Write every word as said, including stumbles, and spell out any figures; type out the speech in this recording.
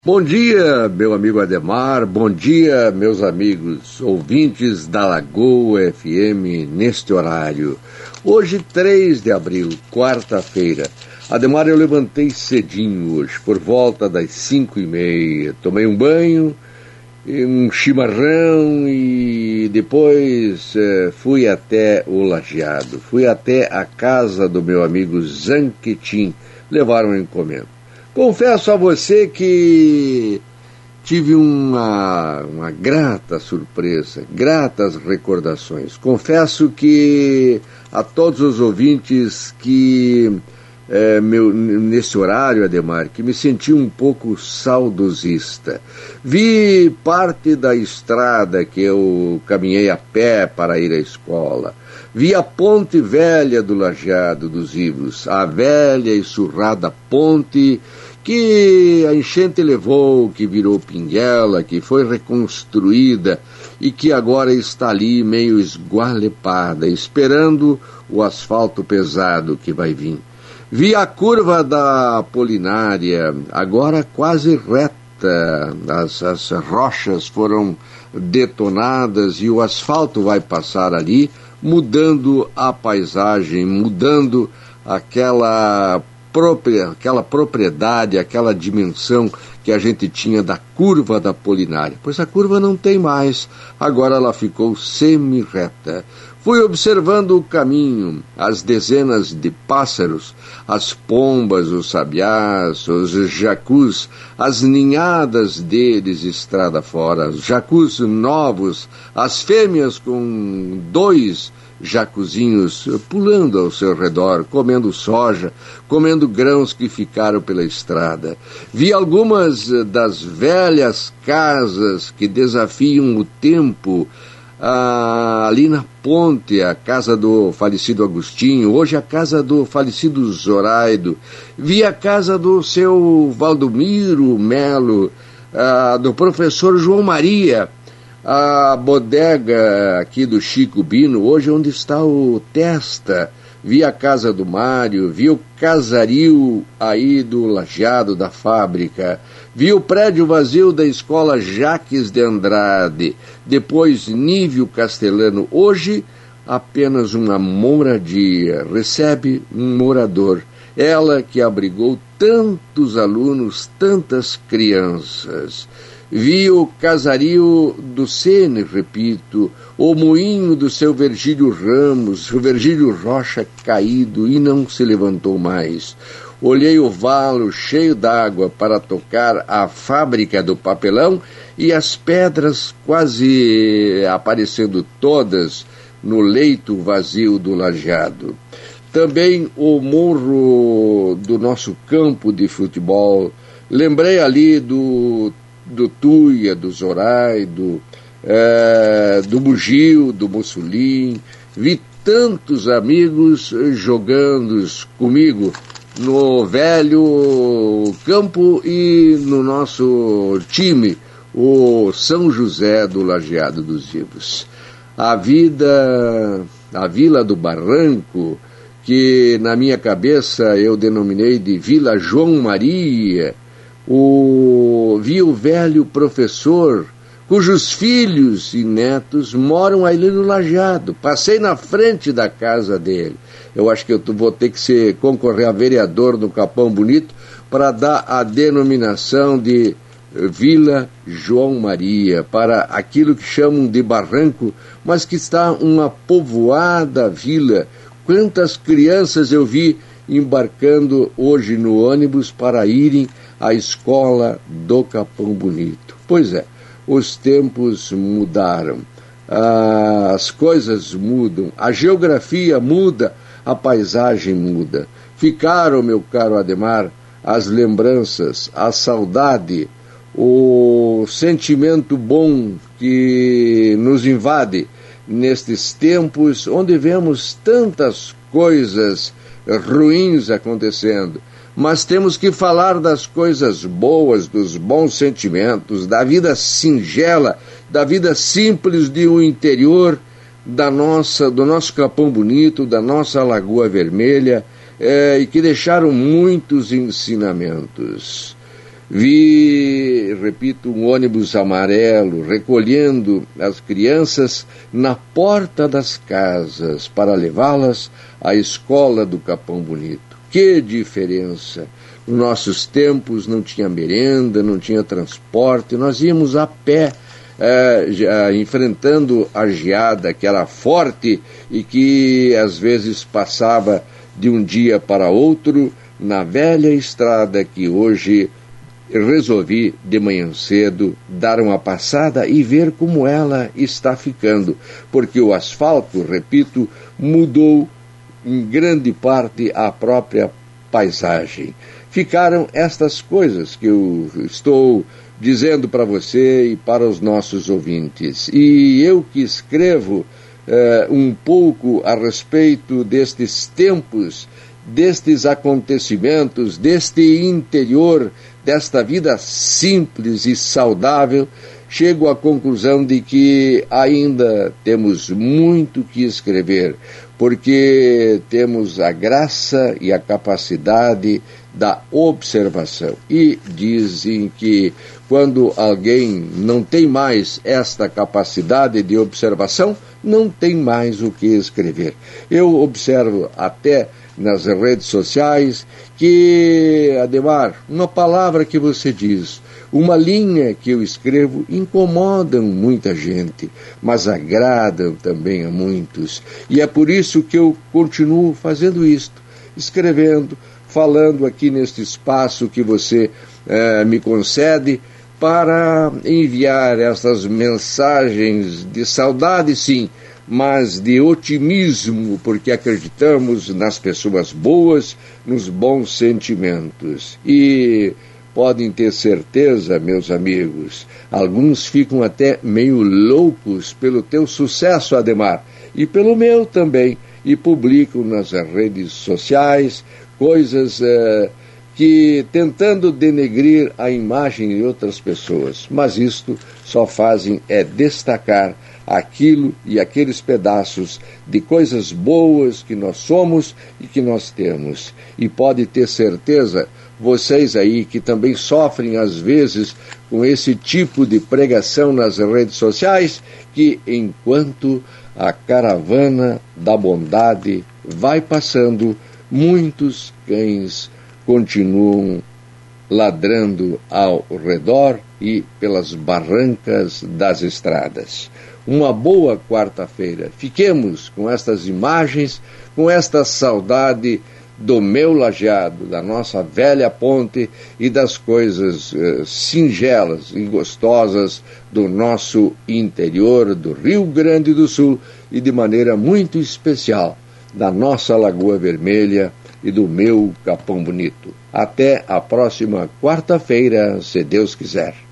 Bom dia, meu amigo Ademar, bom dia, meus amigos ouvintes da Lagoa F M neste horário. Hoje, três de abril, quarta-feira. Ademar, eu levantei cedinho hoje, por volta das cinco e meia. Tomei um banho, um chimarrão e depois eh, fui até o Lajeado. Fui até a casa do meu amigo Zanquetin, levar uma encomenda. Confesso a você que tive uma, uma grata surpresa, gratas recordações. Confesso que a todos os ouvintes que, é, meu, nesse horário, Ademar, que me senti um pouco saudosista. Vi parte da estrada que eu caminhei a pé para ir à escola. Vi a ponte velha do Lajeado dos Ivos, a velha e surrada ponte que a enchente levou, que virou pinguela, que foi reconstruída e que agora está ali meio esgualepada, esperando o asfalto pesado que vai vir. Vi a curva da Apolinária, agora quase reta, as, as rochas foram detonadas e o asfalto vai passar ali, mudando a paisagem, mudando aquela, própria, aquela propriedade, aquela dimensão que a gente tinha da curva da Apolinária. Pois a curva não tem mais, agora ela ficou semi-reta. Fui observando o caminho, as dezenas de pássaros, as pombas, os sabiás, os jacus, as ninhadas deles estrada fora, os jacus novos, as fêmeas com dois jacuzinhos pulando ao seu redor, comendo soja, comendo grãos que ficaram pela estrada. Vi algumas das velhas casas que desafiam o tempo, Ah, ali na ponte, a casa do falecido Agostinho, hoje a casa do falecido Zoraide. Vi a casa do seu Valdomiro Melo, ah, do professor João Maria, a bodega aqui do Chico Bino, hoje onde está o Testa. Vi a casa do Mário, vi o casaril aí do Lajeado da fábrica, vi o prédio vazio da escola Jaques de Andrade, depois Nívio Castelano, hoje apenas uma moradia, recebe um morador, ela que abrigou tantos alunos, tantas crianças. Vi o casaril do Sene, repito, o moinho do seu Virgílio Ramos, o Virgílio Rocha caído e não se levantou mais. Olhei o valo cheio d'água para tocar a fábrica do papelão e as pedras quase aparecendo todas no leito vazio do Lajeado. Também o morro do nosso campo de futebol. Lembrei ali do do Tuia, do Zoraide, do, é, do Bugio, do Mussolini. Vi tantos amigos jogando comigo no velho campo e no nosso time, o São José do Lajeado dos Ivos. A vida, a Vila do Barranco, que na minha cabeça eu denominei de Vila João Maria. O, vi o velho professor, cujos filhos e netos moram ali no Lajeado. Passei na frente da casa dele. Eu acho que eu vou ter que ser, concorrer a vereador no Capão Bonito para dar a denominação de Vila João Maria para aquilo que chamam de barranco, mas que está uma povoada vila. Quantas crianças eu vi embarcando hoje no ônibus para irem à escola do Capão Bonito. Pois é, os tempos mudaram, as coisas mudam, a geografia muda, a paisagem muda. Ficaram, meu caro Ademar, as lembranças, a saudade, o sentimento bom que nos invade nestes tempos onde vemos tantas coisas ruins acontecendo, mas temos que falar das coisas boas, dos bons sentimentos, da vida singela, da vida simples de um interior, da nossa, do nosso Capão Bonito, da nossa Lagoa Vermelha, é, e que deixaram muitos ensinamentos. Vi, repito, um ônibus amarelo recolhendo as crianças na porta das casas para levá-las à escola do Capão Bonito. Que diferença! Nos nossos tempos não tinha merenda, não tinha transporte, nós íamos a pé, eh, já, enfrentando a geada que era forte e que às vezes passava de um dia para outro na velha estrada que hoje resolvi de manhã cedo dar uma passada e ver como ela está ficando, porque o asfalto, repito, mudou em grande parte a própria paisagem. Ficaram estas coisas que eu estou dizendo para você e para os nossos ouvintes. E eu que escrevo eh, um pouco a respeito destes tempos, destes acontecimentos, deste interior, desta vida simples e saudável, chego à conclusão de que ainda temos muito que escrever, porque temos a graça e a capacidade da observação. E dizem que quando alguém não tem mais esta capacidade de observação, não tem mais o que escrever. Eu observo até nas redes sociais que, Ademar, uma palavra que você diz, uma linha que eu escrevo incomodam muita gente, mas agradam também a muitos. E é por isso que eu continuo fazendo isto, escrevendo, falando aqui neste espaço que você eh, me concede para enviar essas mensagens de saudade, sim, mas de otimismo, porque acreditamos nas pessoas boas, nos bons sentimentos. E podem ter certeza, meus amigos, alguns ficam até meio loucos pelo teu sucesso, Ademar, e pelo meu também, e publicam nas redes sociais coisas eh, que tentando denegrir a imagem de outras pessoas, mas isto só fazem é destacar aquilo e aqueles pedaços de coisas boas que nós somos e que nós temos. E pode ter certeza, vocês aí que também sofrem às vezes com esse tipo de pregação nas redes sociais, que enquanto a caravana da bondade vai passando, muitos cães continuam ladrando ao redor e pelas barrancas das estradas. Uma boa quarta-feira. Fiquemos com estas imagens, com esta saudade do meu lajeado, da nossa velha ponte e das coisas uh, singelas e gostosas do nosso interior, do Rio Grande do Sul e de maneira muito especial da nossa Lagoa Vermelha e do meu Capão Bonito. Até a próxima quarta-feira, se Deus quiser.